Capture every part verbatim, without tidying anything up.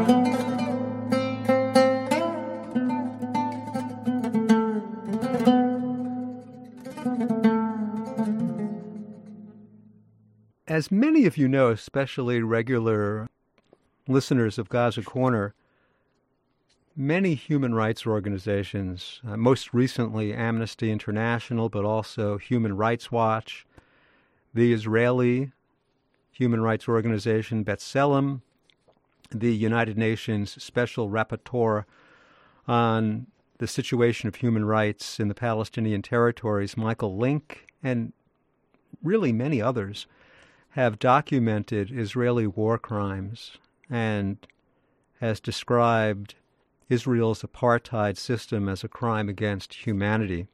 As many of you know, especially regular listeners of Gaza Corner, many human rights organizations, uh, most recently Amnesty International, but also Human Rights Watch, the Israeli human rights organization B'Tselem, the United Nations Special Rapporteur on the situation of human rights in the Palestinian territories, Michael Lynk, and really many others, have documented Israeli war crimes and has described Israel's apartheid system as a crime against humanity.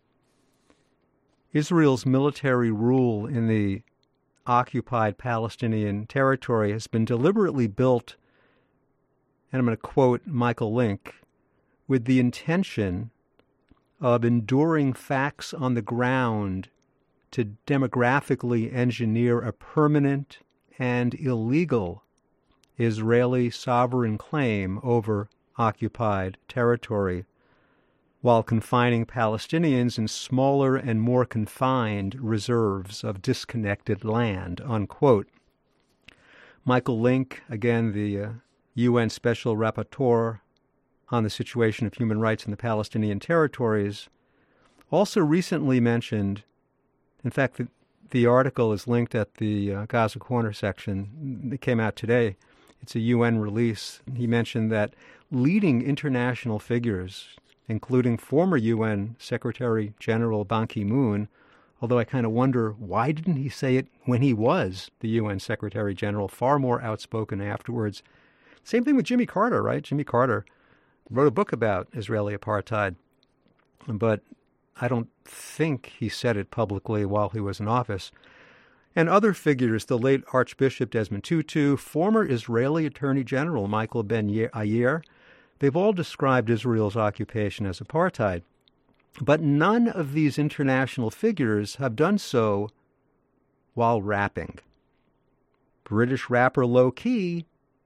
Israel's military rule in the occupied Palestinian territory has been deliberately built, and I'm going to quote Michael Lynk, with the intention of enduring facts on the ground to demographically engineer a permanent and illegal Israeli sovereign claim over occupied territory, while confining Palestinians in smaller and more confined reserves of disconnected land, unquote. Michael Lynk, again, the uh, U N Special Rapporteur on the situation of human rights in the Palestinian territories, also recently mentioned, in fact, the, the article is linked at the uh, Gaza Corner section. It came out today. It's a U N release. He mentioned that leading international figures, including former U N Secretary General Ban Ki-moon, although I kind of wonder, why didn't he say it when he was the U N Secretary General, far more outspoken afterwards. Same thing with Jimmy Carter, right? Jimmy Carter wrote a book about Israeli apartheid, but I don't think he said it publicly while he was in office. And other figures, the late Archbishop Desmond Tutu, former Israeli Attorney General Michael Ben-Yair, they've all described Israel's occupation as apartheid. But none of these international figures have done so while rapping. British rapper Low Key,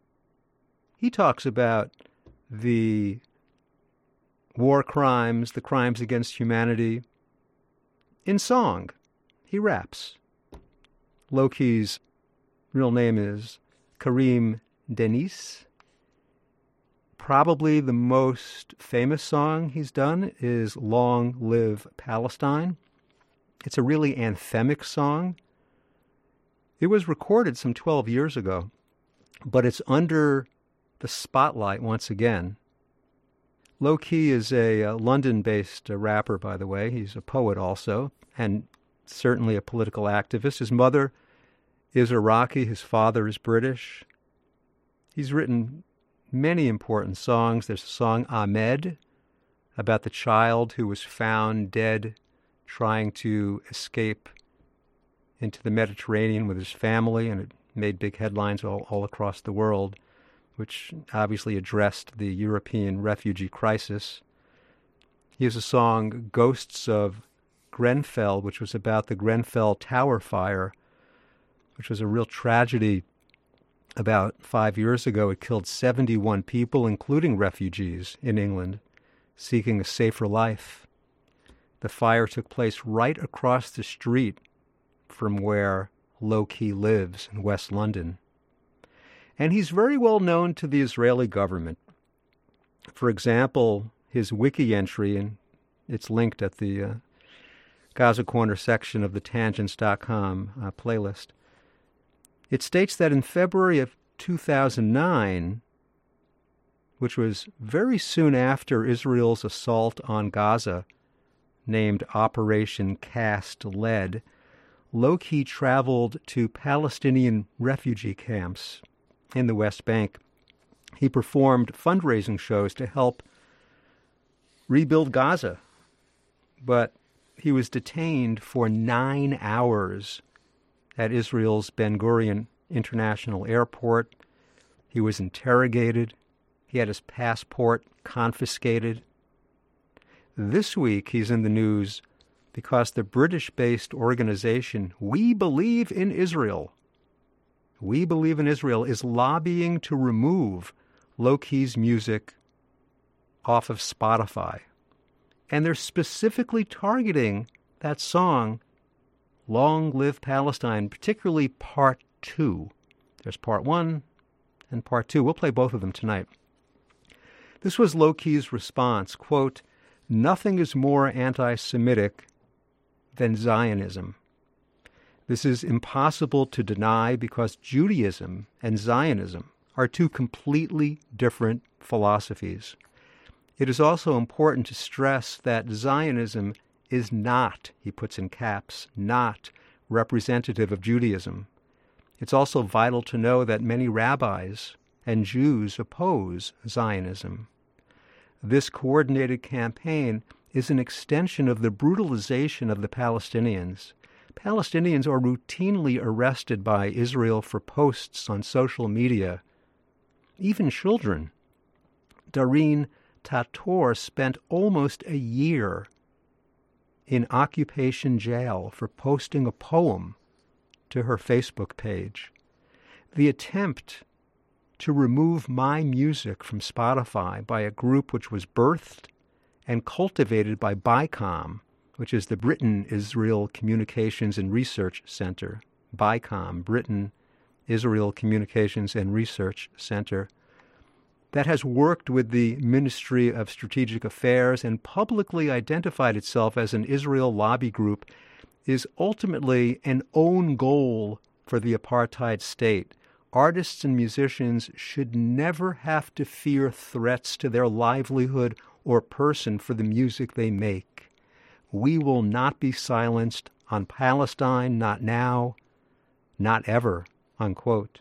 he talks about the war crimes, the crimes against humanity, in song. He raps. Low Key's real name is Karim Denis. Probably the most famous song he's done is Long Live Palestine. It's a really anthemic song. It was recorded some twelve years ago, but it's under the spotlight once again. Low Key is a, a London-based uh, rapper, by the way. He's a poet also, and certainly a political activist. His mother is Iraqi. His father is British. He's written many important songs. There's a song, Ahmed, about the child who was found dead trying to escape into the Mediterranean with his family, and it made big headlines all, all across the world, which obviously addressed the European refugee crisis. He has a song, Ghosts of Grenfell, which was about the Grenfell Tower fire, which was a real tragedy about five years ago. It killed seventy-one people, including refugees in England, seeking a safer life. The fire took place right across the street from where Low Key lives in West London. And he's very well known to the Israeli government. For example, his wiki entry, and it's linked at the uh, Gaza Corner section of the tangents dot com uh, playlist. It states that in February of two thousand nine, which was very soon after Israel's assault on Gaza, named Operation Cast Lead, Low Key traveled to Palestinian refugee camps in the West Bank. He performed fundraising shows to help rebuild Gaza, but he was detained for nine hours at Israel's Ben Gurion International Airport. He was interrogated. He had his passport confiscated. This week he's in the news because the British-based organization We Believe in Israel We Believe in Israel is lobbying to remove Low Keys music off of Spotify. And they're specifically targeting that song, Long Live Palestine, particularly part two. There's part one and part two. We'll play both of them tonight. This was Low Key's response, quote, "Nothing is more anti-Semitic than Zionism. This is impossible to deny because Judaism and Zionism are two completely different philosophies. It is also important to stress that Zionism is not," he puts in caps, "not representative of Judaism. It's also vital to know that many rabbis and Jews oppose Zionism. This coordinated campaign is an extension of the brutalization of the Palestinians. Palestinians are routinely arrested by Israel for posts on social media. Even children. Dareen Tator spent almost a year in occupation jail for posting a poem to her Facebook page. The attempt to remove my music from Spotify by a group which was birthed and cultivated by BICOM, which is the Britain-Israel Communications and Research Center. BICOM, Britain-Israel Communications and Research Center, that has worked with the Ministry of Strategic Affairs and publicly identified itself as an Israel lobby group, is ultimately an own goal for the apartheid state. Artists and musicians should never have to fear threats to their livelihood or person for the music they make. We will not be silenced on Palestine, not now, not ever," unquote.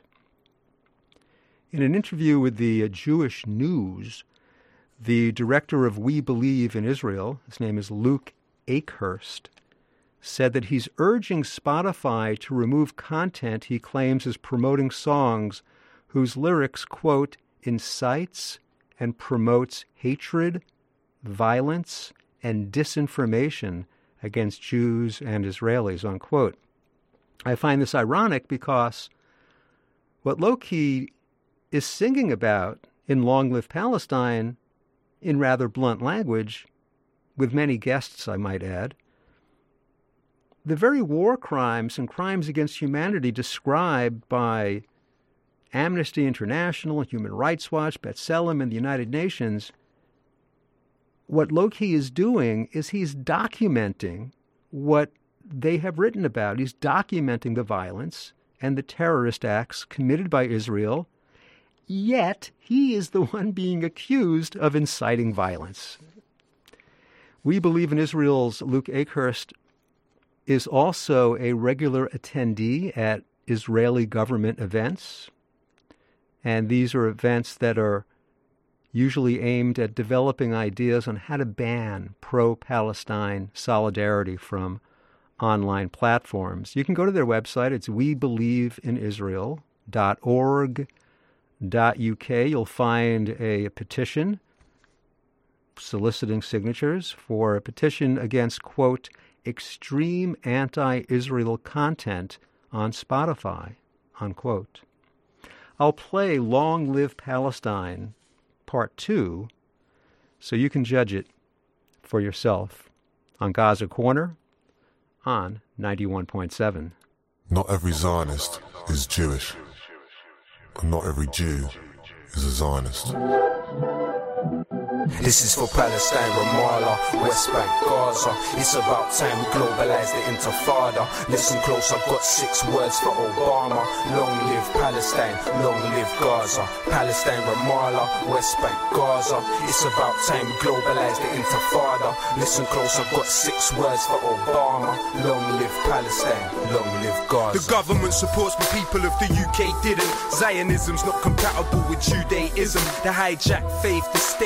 In an interview with the Jewish News, the director of We Believe in Israel, his name is Luke Akehurst, said that he's urging Spotify to remove content he claims is promoting songs whose lyrics, quote, "incites and promotes hatred, violence, and disinformation against Jews and Israelis," unquote. I find this ironic because what Low Key is singing about in Long Live Palestine, in rather blunt language, with many guests, I might add, the very war crimes and crimes against humanity described by Amnesty International, Human Rights Watch, B'Tselem, and the United Nations, what Low Key is doing is he's documenting what they have written about. He's documenting the violence and the terrorist acts committed by Israel, yet he is the one being accused of inciting violence. We Believe in Israel's Luke Akehurst is also a regular attendee at Israeli government events, and these are events that are usually aimed at developing ideas on how to ban pro-Palestine solidarity from online platforms. You can go to their website. It's we believe in israel dot org dot U K. You'll find a petition soliciting signatures for a petition against, quote, extreme anti-Israel content on Spotify, unquote. I'll play Long Live Palestine Part two so you can judge it for yourself on Gaza Corner on ninety-one point seven. Not every Zionist is Jewish, and not every Jew is a Zionist. This is for Palestine, Ramallah, West Bank, Gaza. It's about time we globalize the intifada. Listen close, I've got six words for Obama. Long live Palestine, long live Gaza. Palestine, Ramallah, West Bank, Gaza. It's about time we globalize the intifada. Listen close, I've got six words for Obama. Long live Palestine, long live Gaza. The government supports the people of the U K didn't. Zionism's not compatible with Judaism. The hijacked faith, the state is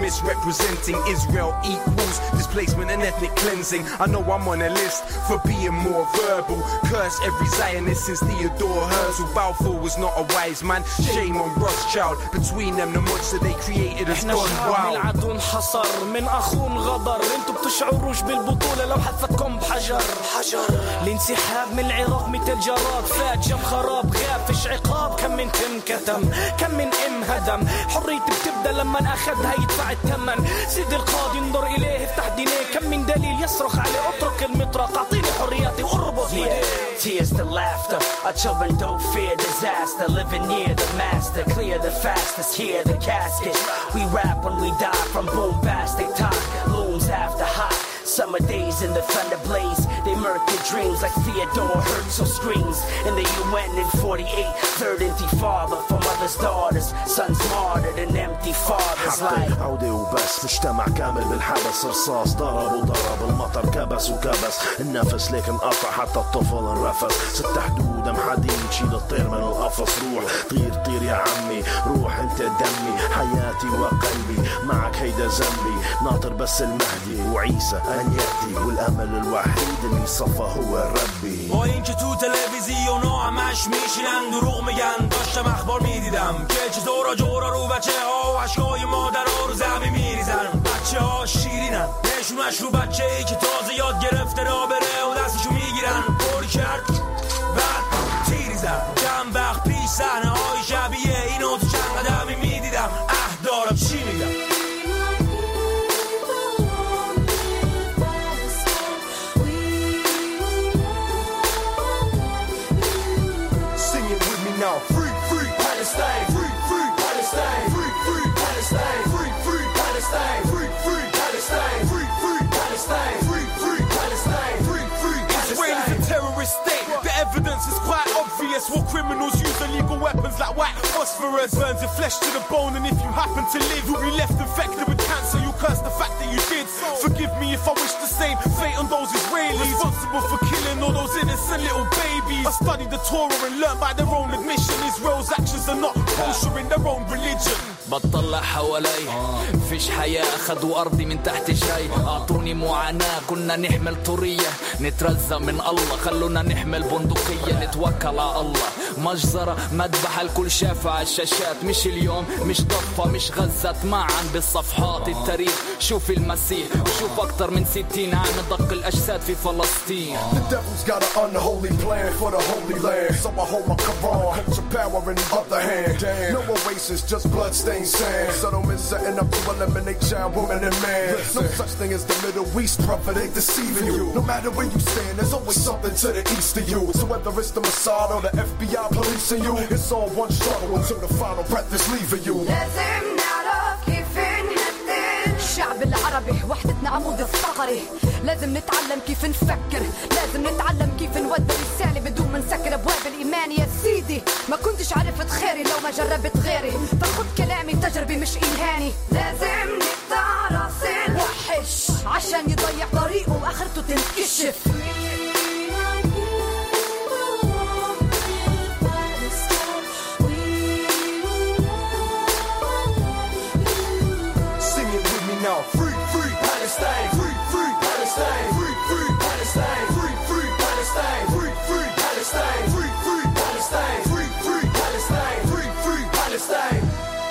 misrepresenting Israel equals displacement and ethnic cleansing. I know I'm on a list for being more verbal. Curse every Zionist since Theodore Herzl. Balfour was not a wise man. Shame on Rothschild. Between them the monster they created has gone wild. العدو انحصر من اخون غدر. انتوا بتشعروش بالبطولة لو حثكم بحجر حجر. الانسحاب من العراق مثل جراد فات جم خراب غاب فيش عقاب. كم من تم كتم كم من ام هدم. حريتي بتبدا لما اخذها يدفع الثمن. سيد القاضي انظر اليه افتح دينيه. كم من دليل يصرخ عليه اترك المطرق. اعطيني حرياتي واربط لي. Tears to laughter, our children don't fear disaster. Living near the master, clear the fastest, hear the casket. We rap when we die from bombastic talk. Looms after hot, summer days in the thunder blaze. They murk their dreams like Theodore Herzl screams. In the U N in forty-eight, third intifada. For mothers, daughters, sons martyred and empty fathers like عودة وبس مجتمع كامل بالحبس. رصاص ضرب وضرب المطر كبس وكبس. النفس لكن قطع حتى الطفل انرفس. ست حدود ام حديد شيل الطير من القفص. روح طير طير يا عمي روح انت دمي حياتي وقلبي معك هيدا ذنبي. ناطر بس المهدي وعيسى ان يأتي والامل الوحيد اللي صفى هو ربی. با اینکه تو تلویزیون همش میشینن دروغ میگن داشتم اخبار میدیدم که چطورا جورا رو بچه ها و عشقای مادر ها رو زمین میریزن. بچه ها شیرینن نشونش رو بچه ای که تازه یاد گرفته را بره و دستشو میگیرن. پر کرد بعد تیری زد. چند وقت پیش صحنه های شبیه اینو تو چند قدمی میدیدم. اه دارم چی میگم. Now, free, free Palestine, free, free Palestine, free, free Palestine, free, free Palestine, free, free Palestine, free, free Palestine, free, free Palestine, free, free Palestine. Israel is a terrorist state. The evidence is quite obvious. War criminals use illegal weapons like white phosphorus. Burns your flesh to the bone, and if you happen to live, you'll be left infected with cancer. You curse the fact that you did. Forgive me if I wish the same fate on those Israelis responsible for killing all those innocent little babies. I studied the Torah and learned by their own admission Israel's actions are not kosher in their own religion. بطلع حوالي فيش حياة أخذوا أرضي من تحت شي. أعطوني معاناة كنا نحمل طرية. نترزى من الله خلونا نحمل بندقية. نتوكل على الله مجزرة مذبح الكل شافع على الشاشات. مش اليوم مش ضفة مش غزت معا بالصفحات التاريخ. شوف المسيح وشوف أكتر من ستين عام دق الأجساد في فلسطين. The devil's got an unholy plan for the holy land. So I hold my Quran, culture power in the other hand. Damn. No oasis, just bloodstained sand. Settlements setting up to eliminate child, woman and man. Listen. No such thing as the Middle East, brother, they deceiving you. No matter where you stand, there's always something to the east of you. So whether it's the Mossad or the F B I policing you, it's all one struggle until the final breath is leaving you. لازم نعرف كيف نهدد الشعب العربي وحدتنا عمود الثغري. لازم نتعلم كيف نفكر. لازم نتعلم كيف نودي رسالة بدون ما نسكر أبواب الإيمان. يا سيدي ما كنتش عرفت خيري لو ما جربت غيري. فخد كلامي تجربي مش إلهاني. لازم نقطع راس الوحش عشان يضيع طريقه وآخرته تنكشف. Now, free, free Palestine, free, free Palestine, free, free Palestine, free, free Palestine, free, free Palestine, free, free Palestine, free, free Palestine, free, free Palestine.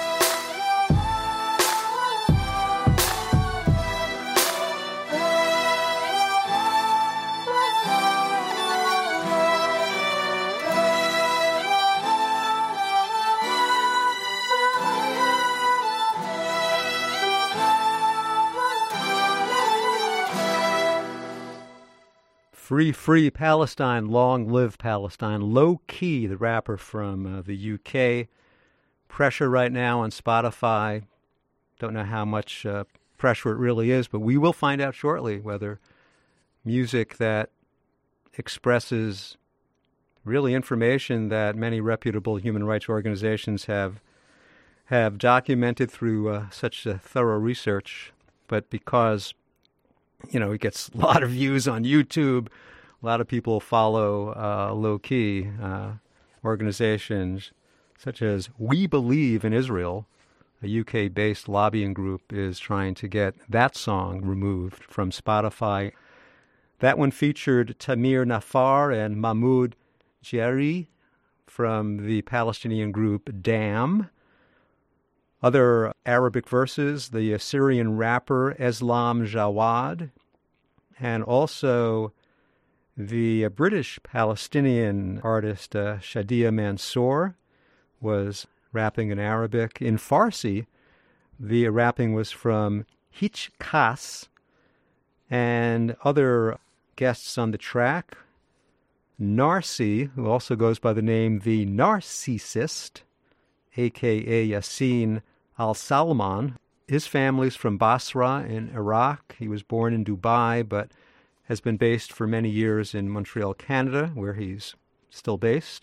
Free, free Palestine, long live Palestine. Low Key, the rapper from uh, the U K. Pressure right now on Spotify. Don't know how much uh, pressure it really is, but we will find out shortly whether music that expresses really information that many reputable human rights organizations have have documented through uh, such uh, thorough research, but because you know, it gets a lot of views on YouTube. A lot of people follow uh, low-key uh, organizations such as We Believe in Israel, a U K-based lobbying group, is trying to get that song removed from Spotify. That one featured Tamir Nafar and Mahmoud Jeri from the Palestinian group Dam. Other Arabic verses, the Syrian rapper Eslam Jawad, and also the British Palestinian artist uh, Shadia Mansour was rapping in Arabic. In Farsi, the rapping was from Hich Khas, and other guests on the track, Narsi, who also goes by the name The Narcissist, a k a. Yassin Al-Salman. His family's from Basra in Iraq. He was born in Dubai, but has been based for many years in Montreal, Canada, where he's still based.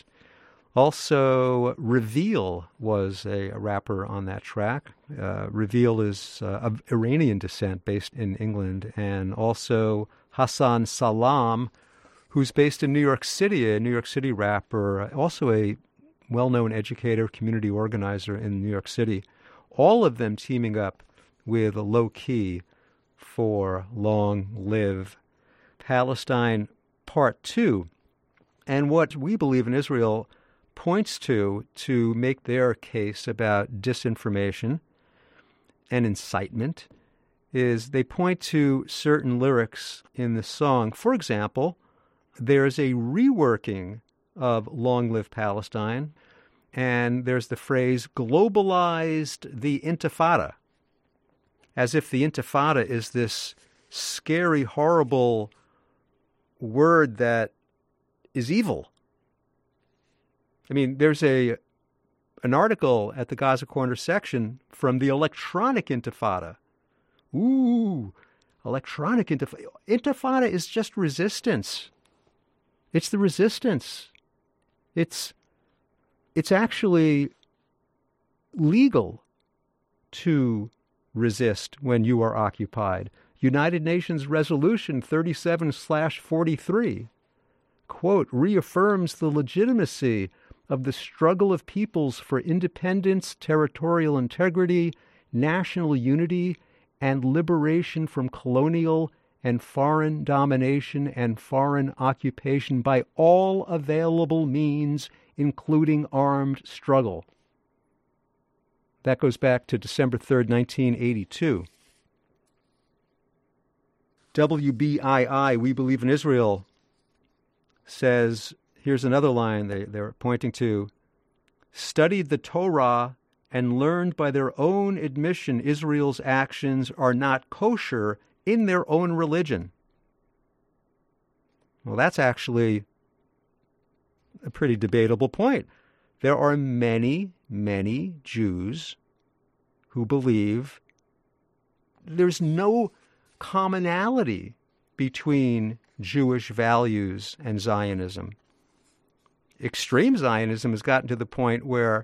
Also, Reveal was a, a rapper on that track. Uh, Reveal is uh, of Iranian descent, based in England, and also Hassan Salam, who's based in New York City, a New York City rapper, also a well-known educator, community organizer in New York City. All of them teaming up with a Low Key for Long Live Palestine Part two. And what we believe in Israel points to to make their case about disinformation and incitement is they point to certain lyrics in the song. For example, there's a reworking of Long Live Palestine, and there's the phrase, globalized the Intifada, as if the Intifada is this scary, horrible word that is evil. I mean, there's a an article at the Gaza Corner section from the Electronic Intifada. Ooh, electronic intifada. Intifada is just resistance. It's the resistance. It's it's actually legal to resist when you are occupied. United Nations Resolution thirty-seven slash forty-three, quote, reaffirms the legitimacy of the struggle of peoples for independence, territorial integrity, national unity, and liberation from colonial and foreign domination and foreign occupation by all available means, including armed struggle. That goes back to December third, nineteen eighty-two. W B I I, We Believe in Israel, says, here's another line they, they're pointing to, studied the Torah and learned by their own admission Israel's actions are not kosher in their own religion. Well, that's actually a pretty debatable point. There are many, many Jews who believe there's no commonality between Jewish values and Zionism. Extreme Zionism has gotten to the point where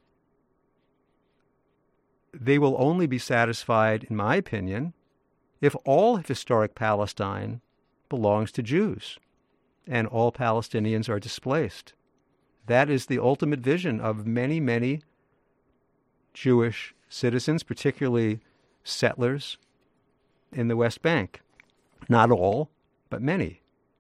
they will only be satisfied, in my opinion, if all of historic Palestine belongs to Jews and all Palestinians are displaced. That is the ultimate vision of many, many Jewish citizens, particularly settlers in the West Bank. Not all, but many.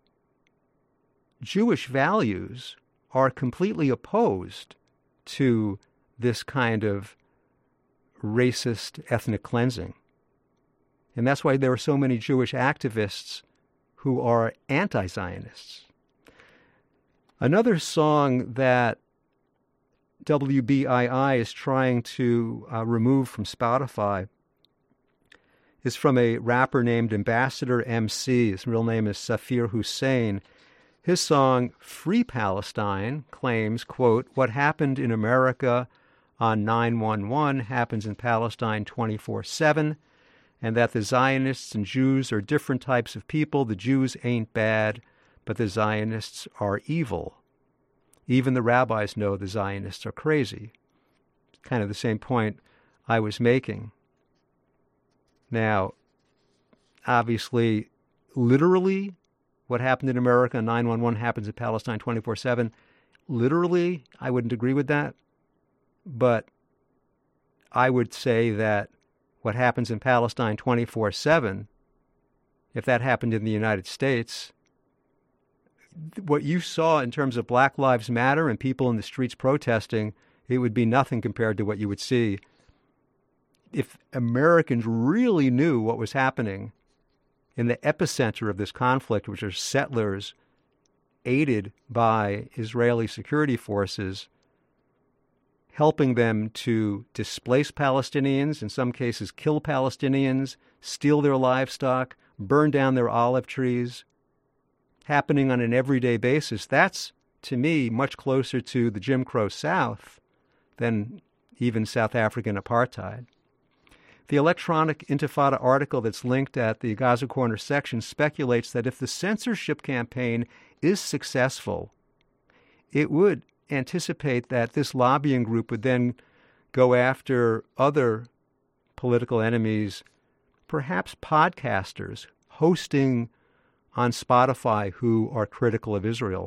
Jewish values are completely opposed to this kind of racist ethnic cleansing. And that's why there are so many Jewish activists who are anti-Zionists. Another song that W B I I is trying to uh, remove from Spotify is from a rapper named Ambassador M C. His real name is Safir Hussein. His song, Free Palestine, claims, quote, what happened in America on nine one one happens in Palestine twenty-four seven, and that the Zionists and Jews are different types of people. The Jews ain't bad, but the Zionists are evil. Even the rabbis know the Zionists are crazy. Kind of the same point I was making. Now, obviously, literally, what happened in America on nine one one happens in Palestine twenty-four seven. Literally, I wouldn't agree with that. But I would say that what happens in Palestine twenty-four seven, if that happened in the United States, what you saw in terms of Black Lives Matter and people in the streets protesting, it would be nothing compared to what you would see if Americans really knew what was happening in the epicenter of this conflict, which are settlers aided by Israeli security forces, helping them to displace Palestinians, in some cases kill Palestinians, steal their livestock, burn down their olive trees, happening on an everyday basis. That's, to me, much closer to the Jim Crow South than even South African apartheid. The Electronic Intifada article that's linked at the Gaza Corner section speculates that if the censorship campaign is successful, it would anticipate that this lobbying group would then go after other political enemies, perhaps podcasters hosting on Spotify who are critical of Israel.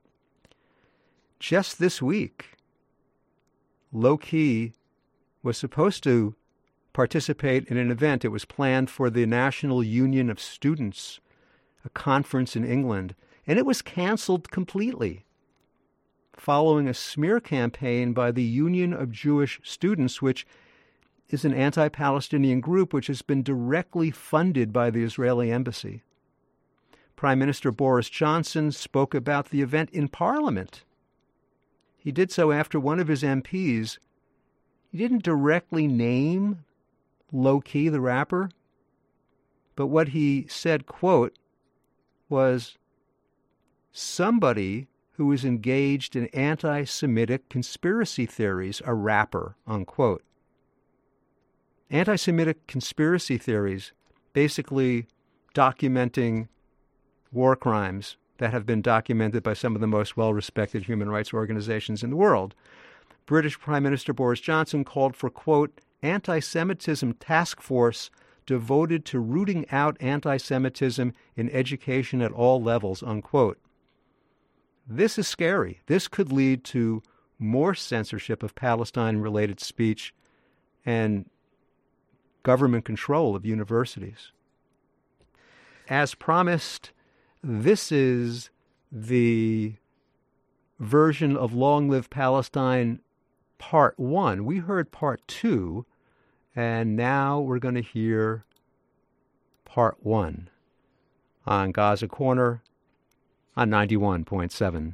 Just this week, Low-Key was supposed to participate in an event. It was planned for the National Union of Students, a conference in England, and it was canceled completely following a smear campaign by the Union of Jewish Students, which is an anti-Palestinian group which has been directly funded by the Israeli embassy. Prime Minister Boris Johnson spoke about the event in Parliament. He did so after one of his M Ps, he didn't directly name Low-Key, the rapper, but what he said, quote, was somebody who is engaged in anti-Semitic conspiracy theories, a rapper, unquote. Anti-Semitic conspiracy theories, basically documenting war crimes that have been documented by some of the most well-respected human rights organizations in the world. British Prime Minister Boris Johnson called for, quote, anti-Semitism task force devoted to rooting out anti-Semitism in education at all levels, unquote. This is scary. This could lead to more censorship of Palestine-related speech and government control of universities. As promised, this is the version of Long Live Palestine Part one. We heard Part two, and now we're going to hear Part one on Gaza Corner on ninety-one point seven.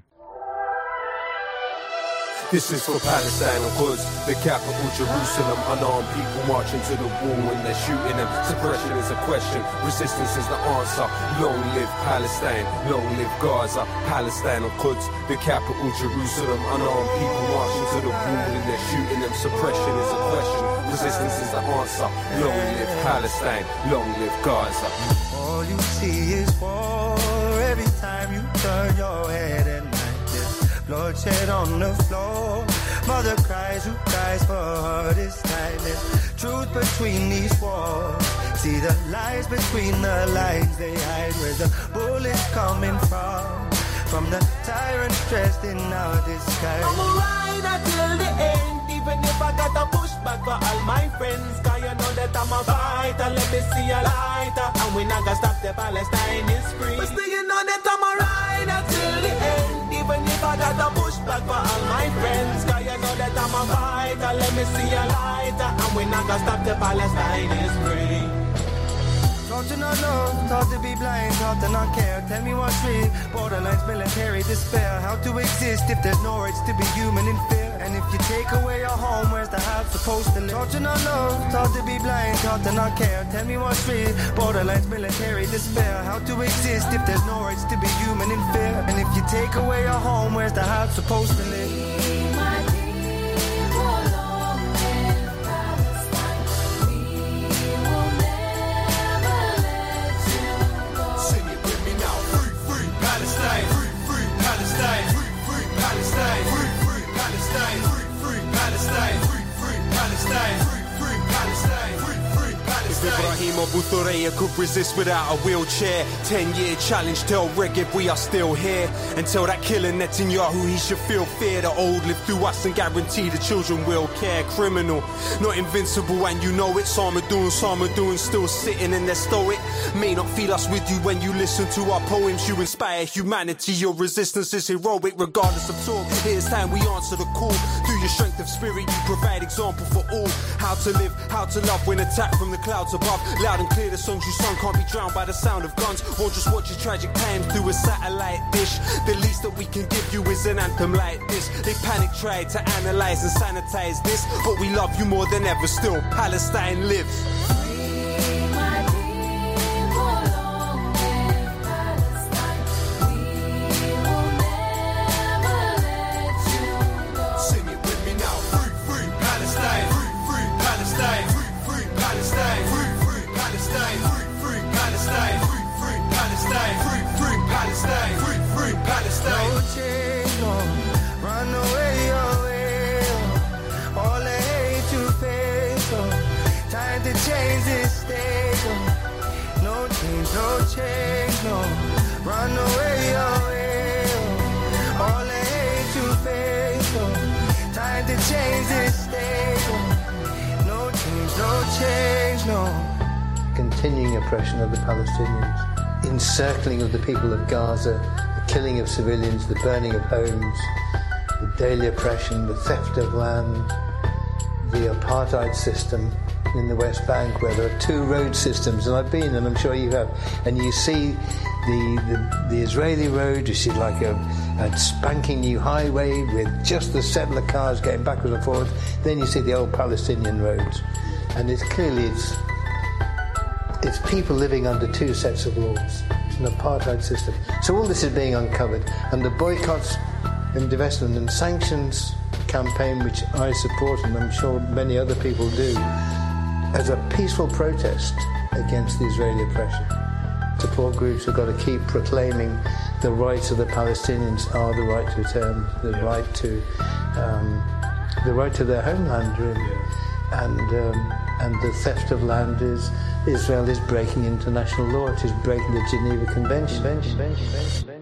This is for Palestine and Quds, the capital Jerusalem. Unarmed people marching to the wall and they're shooting them. Suppression is a question, resistance is the answer. Long live Palestine, long live Gaza. Palestine and Quds, the capital Jerusalem. Unarmed people marching to the wall and they're shooting them. Suppression is a question, resistance is the answer. Long live Palestine, long live Gaza. All you see is war every time you turn your head at night. Bloodshed on the floor. Mother cries, who cries for her this time? There's truth between these walls. See the lies between the lines they hide. Where's the bullets coming from? From the tyrants dressed in our disguise. I'm a rider till the end, even if I got to push back for all my friends. Cause you know that I'm a fighter, let me see a lighter. And we not gonna stop the Palestine is free. But still you know that I'm a rider till the end, even if I got to push back for all my friends. Cause you know that I'm a fighter, let me see a lighter. And we not gonna stop the Palestine is free. Taught to not love, taught to be blind, taught to not care. Tell me what's real. Borderlines, military despair. How to exist if there's no rights to be human in fear? And if you take away your home, where's the house supposed to live? Taught to not love, taught to be blind, taught to not care. Tell me what's real. Borderlines, military despair. How to exist if there's no rights to be human in fear? And if you take away your home, where's the house supposed to live? Ibrahim Terrible thought I could resist without a wheelchair. Ten year challenge, tell Regib we are still here. And tell that killer Netanyahu he should feel fear. The old live through us and guarantee the children will care. Criminal, not invincible and you know it. Sarmadoon, Sarmadoon still sitting in their stoic. May not feel us with you when you listen to our poems. You inspire humanity, your resistance is heroic regardless of talk. Here's time we answer the call. Through your strength of spirit you provide example for all. How to live, how to love when attacked from the clouds above. Loud and clear the songs you sung can't be drowned by the sound of guns. Won't just watch your tragic times through a satellite dish. The least that we can give you is an anthem like this. They panic tried to analyze and sanitize this, but we love you more than ever. Still Palestine lives. No change, no. Run away, away. Oh. All I hate to face. Oh. Time to change this state. Oh. No change, no change, no. Run away, away. Oh. All I hate to face. Oh. Time to change this state. Oh. No change, no change, no. Continuing oppression of the Palestinians, encircling of the people of Gaza, killing of civilians, the burning of homes, the daily oppression, the theft of land, the apartheid system in the West Bank where there are two road systems, and I've been, and I'm sure you have, and you see the, the, the Israeli road, you see like a, a spanking new highway with just the settler cars getting backwards and forwards, then you see the old Palestinian roads, and it's clearly it's, it's people living under two sets of laws. An apartheid system. So all this is being uncovered, and the boycotts and divestment and sanctions campaign, which I support and I'm sure many other people do, as a peaceful protest against the Israeli oppression. Support groups have got to keep proclaiming the rights of the Palestinians are the right to return, the right to um, the right to their homeland, really. And um, and the theft of land is Israel is breaking international law. It is breaking the Geneva Convention. Convention, Convention, Convention.